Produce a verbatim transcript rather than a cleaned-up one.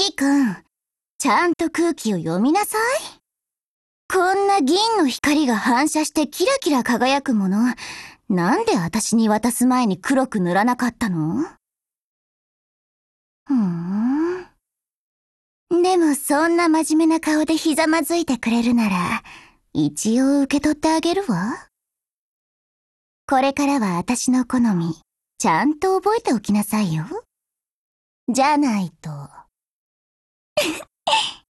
キくん、ちゃんと空気を読みなさい。こんな銀の光が反射してキラキラ輝くもの、なんで私に渡す前に黒く塗らなかったの？ふーん。でもそんな真面目な顔でひざまずいてくれるなら、一応受け取ってあげるわ。これからは私の好み、ちゃんと覚えておきなさいよ。じゃないと。